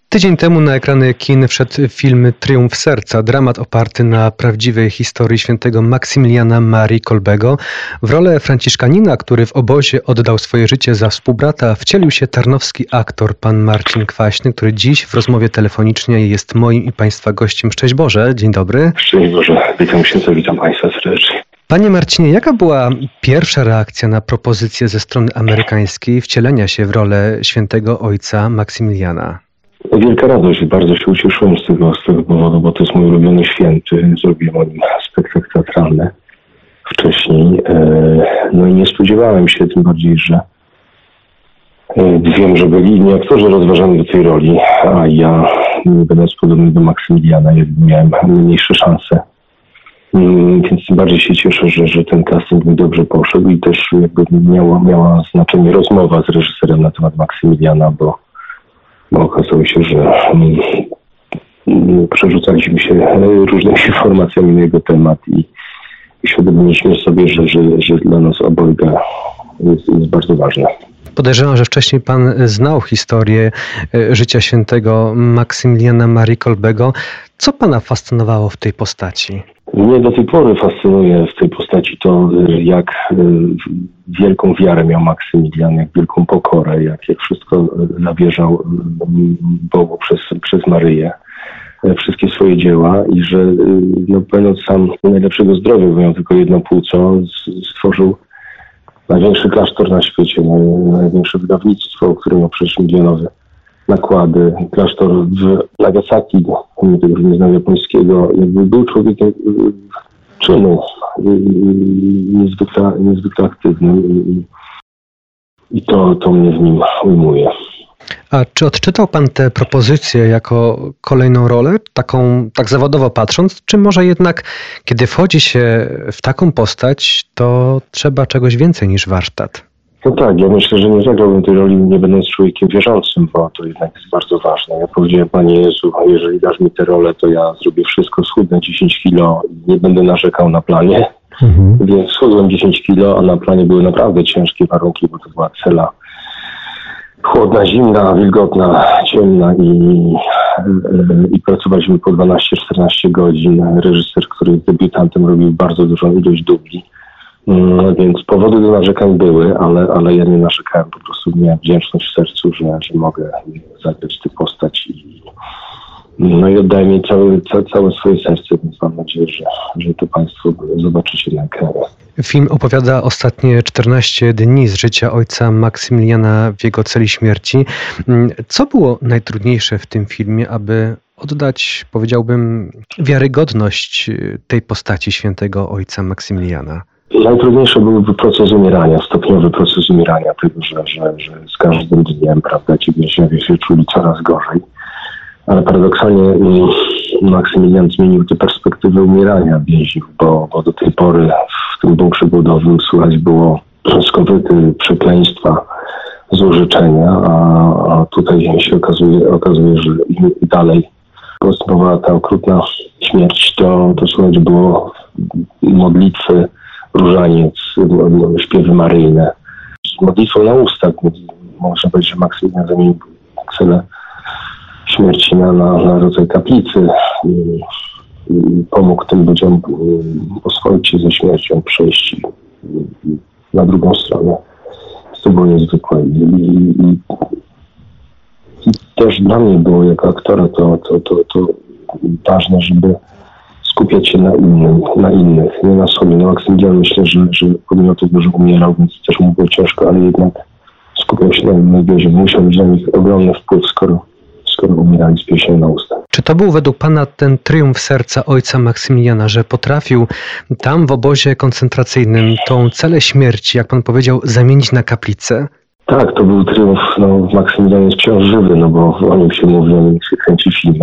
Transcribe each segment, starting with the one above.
Tydzień temu na ekrany kin wszedł film Triumf Serca, dramat oparty na prawdziwej historii świętego Maksymiliana Marii Kolbego. W rolę franciszkanina, który w obozie oddał swoje życie za współbrata, wcielił się tarnowski aktor pan Marcin Kwaśny, który dziś w rozmowie telefonicznej jest moim i Państwa gościem. Szczęść Boże, dzień dobry. Szczęść Boże, witam księdza, witam Państwa serdecznie. Panie Marcinie, jaka była pierwsza reakcja na propozycję ze strony amerykańskiej wcielenia się w rolę świętego ojca Maksymiliana? Wielka radość, bardzo się ucieszyłem z tego powodu, bo to jest mój ulubiony święty. Zrobiłem o nim spektakl teatralny wcześniej. No i nie spodziewałem się, tym bardziej, że wiem, że byli inni aktorzy rozważani do tej roli, a ja, będąc podobny do Maksymiliana, miałem mniejsze szanse. Więc tym bardziej się cieszę, że ten casting mi dobrze poszedł i też jakby miała znaczenie rozmowa z reżyserem na temat Maksymiliana, bo okazało się, że przerzucaliśmy się różnymi informacjami na jego temat i uświadomiliśmy sobie, że dla nas obojga jest bardzo ważne. Podejrzewam, że wcześniej pan znał historię życia świętego Maksymiliana Marii Kolbego. Co pana fascynowało w tej postaci? Mnie do tej pory fascynuje w tej postaci to, jak wielką wiarę miał Maksymilian, jak wielką pokorę, jak wszystko zawierzał Bogu przez Maryję, wszystkie swoje dzieła i że będąc sam najlepszego zdrowia, bo miał tylko jedno płuco, stworzył największy klasztor na świecie, największe wydawnictwo, które miał przecież milionowe nakłady. Klasztor w Nagasaki, pomimo tego, że nie znał japońskiego, jakby był człowiekiem czynu, niezwykle aktywnym i to mnie w nim ujmuje. A czy odczytał pan tę propozycję jako kolejną rolę, taką tak zawodowo patrząc, czy może jednak, kiedy wchodzi się w taką postać, to trzeba czegoś więcej niż warsztat? No tak, ja myślę, że nie zagrałbym tej roli, nie będąc człowiekiem wierzącym, bo to jednak jest bardzo ważne. Ja powiedziałem, Panie Jezu, jeżeli dasz mi tę rolę, to ja zrobię wszystko, schudnę 10 kilo i nie będę narzekał na planie. Więc schudłem 10 kilo, a na planie były naprawdę ciężkie warunki, bo to była cela chłodna, zimna, wilgotna, ciemna i pracowaliśmy po 12-14 godzin. Reżyser, który jest debiutantem, robił bardzo dużą ilość dubli. Więc powody do narzekań były, ale ja nie narzekałem, po prostu miałem wdzięczność w sercu, że mogę zagrać tę postać i oddaję jej całe swoje serce, więc mam nadzieję, że to Państwo zobaczycie na ekranie. Film opowiada ostatnie 14 dni z życia ojca Maksymiliana w jego celi śmierci. Co było najtrudniejsze w tym filmie, aby oddać, powiedziałbym, wiarygodność tej postaci świętego ojca Maksymiliana? Najtrudniejszy był proces umierania, stopniowy proces umierania, tego, że z każdym dniem, prawda, ci więźniowie się czuli coraz gorzej. Ale paradoksalnie Maksymilian zmienił tę perspektywę umierania więźniów, bo do tej pory w tym bunkrze głodowym słychać było skowyty, przekleństwa, złorzeczenia, a tutaj się okazuje, że im dalej postępowała ta okrutna śmierć, to słychać było modlitwy, różaniec, śpiewy maryjne. Z modlitwą na ustach, można powiedzieć, że Maksymilian zamienił celę śmierci na rodzaj kaplicy i pomógł tym ludziom oswoić się ze śmiercią, przejść na drugą stronę. To było niezwykłe. I też dla mnie było jako aktora to ważne, żeby skupiać się na innych, nie na sobie. No Maksymilian myślę, że pomimo tego, że umierał, więc też mu było ciężko, ale jednak skupiał się na innych więźniach. Musiał mieć na nich ogromny wpływ, skoro umierali z pieśnią na ustach. Czy to był według pana ten triumf serca ojca Maksymiliana, że potrafił tam w obozie koncentracyjnym tą celę śmierci, jak pan powiedział, zamienić na kaplicę? Tak, to był triumf. Maksymilian jest wciąż żywy, bo o nim się mówi, o nim się kręci filmy.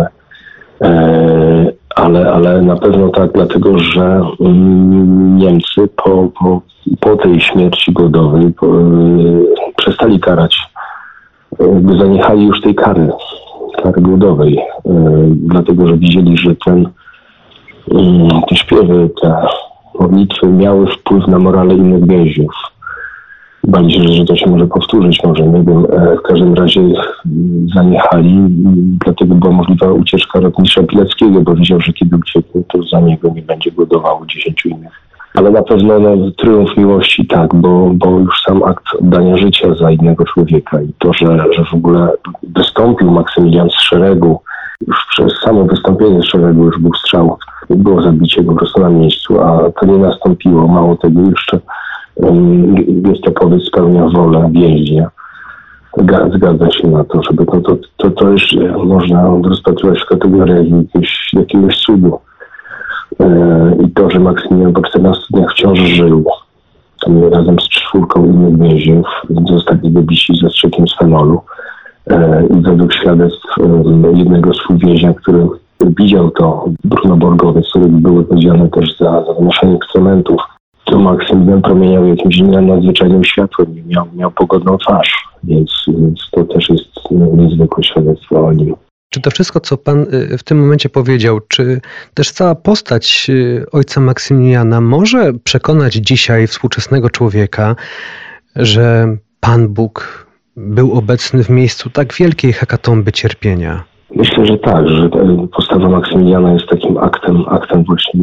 Ale na pewno tak, dlatego że Niemcy po tej śmierci głodowej przestali karać, zaniechali już tej kary głodowej, dlatego że widzieli, że te śpiewy, te modlitwy miały wpływ na morale innych więźniów. Bali się, że to się może powtórzyć, może nie wiem. W każdym razie zaniechali, dlatego była możliwa ucieczka rotmistrza Pileckiego, bo wiedział, że kiedy ucieknie, to za niego nie będzie głodowało 10 innych. Ale na pewno triumf miłości tak, bo już sam akt oddania życia za innego człowieka i to, że w ogóle wystąpił Maksymilian z szeregu, już przez samo wystąpienie z szeregu już był strzał, było zabicie po prostu na miejscu, a to nie nastąpiło. Mało tego, jeszcze gestapowiec spełnia wolę więźnia. Zgadza się na to, żeby to już można rozpatrywać w kategoriach jakiegoś cudu. I to, że Maksymilian po 14 dniach wciąż żył, razem z 4 innych więźniów, zostali wybici zastrzykiem z fenolu. I według świadectw jednego z więźnia, który widział to, Bruno Borgowiec, który był odpowiedzialny też za zanoszenie ekstrementów, to Maksymilian promieniał jakimś nadzwyczajnym światłem i miał pogodną twarz, więc to też jest niezwykłe świadectwo o nim. Czy to wszystko, co pan w tym momencie powiedział, czy też cała postać ojca Maksymiliana może przekonać dzisiaj współczesnego człowieka, że Pan Bóg był obecny w miejscu tak wielkiej hekatomby cierpienia? Myślę, że tak, że postawa Maksymiliana jest takim aktem właśnie,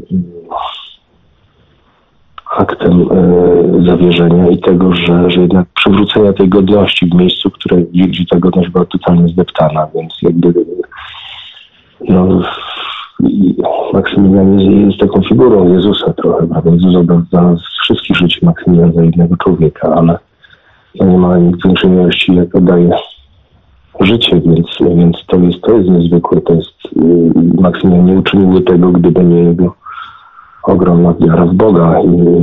aktem zawierzenia i tego, że jednak przywrócenia tej godności w miejscu, gdzie ta godność była totalnie zdeptana, więc jakby Maksymilian jest taką figurą Jezusa trochę, prawda? Jezus oddał za wszystkich życie Maksymilian za jednego człowieka, ale nie ma nic większej miłości, jak oddaje życie, więc to jest niezwykłe. Maksymilian nie uczyniłby tego, gdyby nie jego ogromna wiara w Boga.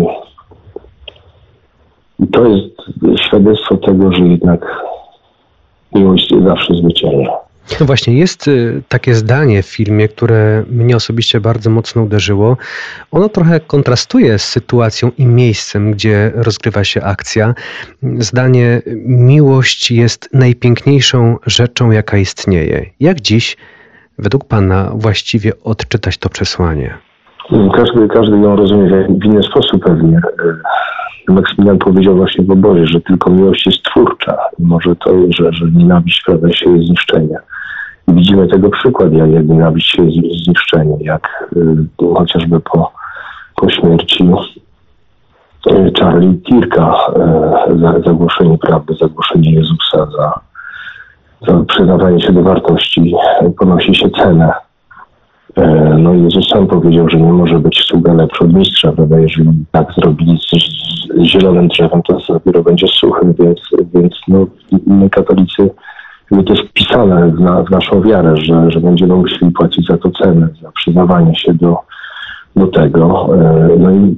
I to jest świadectwo tego, że jednak miłość zawsze zwycięża. No właśnie, jest takie zdanie w filmie, które mnie osobiście bardzo mocno uderzyło. Ono trochę kontrastuje z sytuacją i miejscem, gdzie rozgrywa się akcja. Zdanie: miłość jest najpiękniejszą rzeczą, jaka istnieje. Jak dziś, według pana, właściwie odczytać to przesłanie? Każdy ją rozumie w inny sposób pewnie. Maksymilian powiedział właśnie w obozie, że tylko miłość jest twórcza. Może to, że nienawiść sprawia się jej zniszczenie. I widzimy tego przykład, jak nienawiść się jest zniszczenie, jak chociażby po śmierci Charlie Kirka za głoszenie prawdy, za głoszenie Jezusa, za przyznawanie się do wartości ponosi się cenę. No Jezus sam powiedział, że nie może być sługa lepszy od mistrza, prawda? Jeżeli tak zrobili z zielonym drzewem, to dopiero będzie suchym, więc my katolicy, to jest wpisane w naszą wiarę, że będziemy musieli płacić za to cenę, za przyznawanie się do tego. No i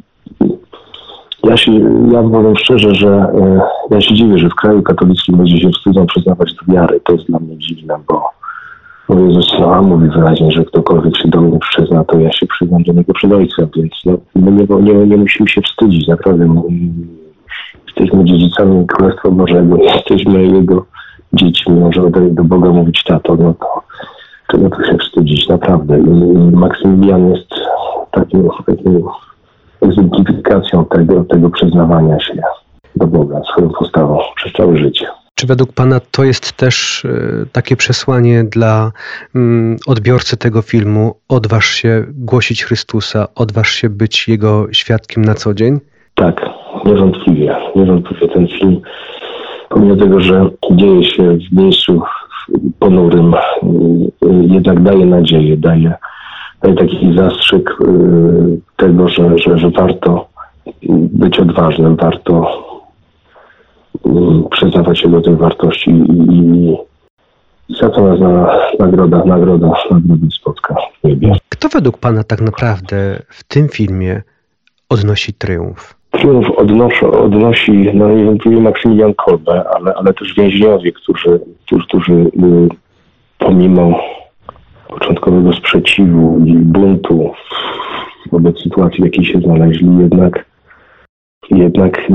ja powiem szczerze, że ja się dziwię, że w kraju katolickim ludzie się wstydzą przyznawać do wiary. To jest dla mnie dziwne, bo Jezus mówi wyraźnie, że ktokolwiek się do mnie przyzna, to ja się przyznam do niego przed Ojcem, więc my nie musimy się wstydzić, naprawdę. Jesteśmy dziedzicami Królestwa Bożego, jesteśmy Jego dziećmi, możemy do Boga mówić tato, no to czego tu się wstydzić, naprawdę. I Maksymilian jest taką egzemplifikacją tego przyznawania się do Boga swoją postawą przez całe życie. Czy według pana to jest też takie przesłanie dla odbiorcy tego filmu? Odważ się głosić Chrystusa, odważ się być Jego świadkiem na co dzień? Tak, niewątpliwie. Niewątpliwie ten film, pomimo tego, że dzieje się w miejscu ponurym, jednak daje nadzieję, daje taki zastrzyk tego, że warto być odważnym, warto przyznawać się do tych wartości i za to nas nagroda spotka w niebie. Kto według pana tak naprawdę w tym filmie odnosi triumf? Triumf odnosi niewątpliwie Maksymilian Kolbe, ale też więźniowie, którzy pomimo początkowego sprzeciwu i buntu wobec sytuacji, w jakiej się znaleźli, jednak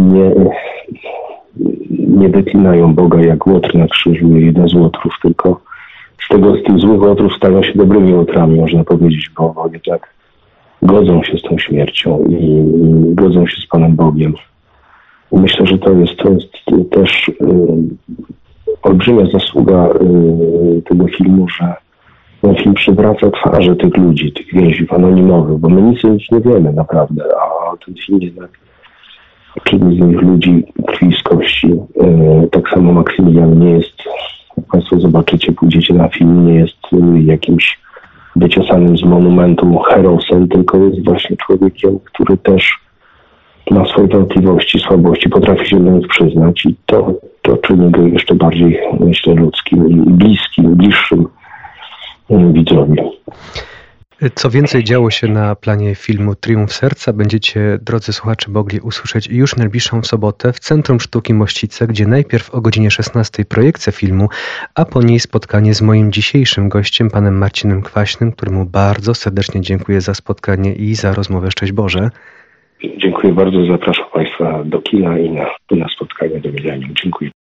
nie wyklinają Boga jak łotr na krzyżu, jeden z łotrów, tylko z tych złych łotrów stają się dobrymi łotrami, można powiedzieć, bo jednak godzą się z tą śmiercią i godzą się z Panem Bogiem. I myślę, że to jest też olbrzymia zasługa tego filmu, ten film przywraca twarze tych ludzi, tych więźniów anonimowych, bo my nic o nich nie wiemy naprawdę, a ten film jednak czyni z nich ludzi krwi z kości. Tak samo Maksymilian nie jest, jak Państwo zobaczycie, pójdziecie na film, nie jest jakimś wyciosanym z monumentu herosem, tylko jest właśnie człowiekiem, który też ma swoje wątpliwości, słabości, potrafi się do nich przyznać i to czyni go jeszcze bardziej, myślę, ludzkim i bliskim, bliższym widzowi. Co więcej działo się na planie filmu Triumf Serca, będziecie, drodzy słuchacze, mogli usłyszeć już najbliższą sobotę w Centrum Sztuki Mościce, gdzie najpierw o godzinie 16 projekcja filmu, a po niej spotkanie z moim dzisiejszym gościem, panem Marcinem Kwaśnym, któremu bardzo serdecznie dziękuję za spotkanie i za rozmowę. Szczęść Boże. Dziękuję bardzo, zapraszam Państwa do kina i na spotkanie do Milenium. Dziękuję.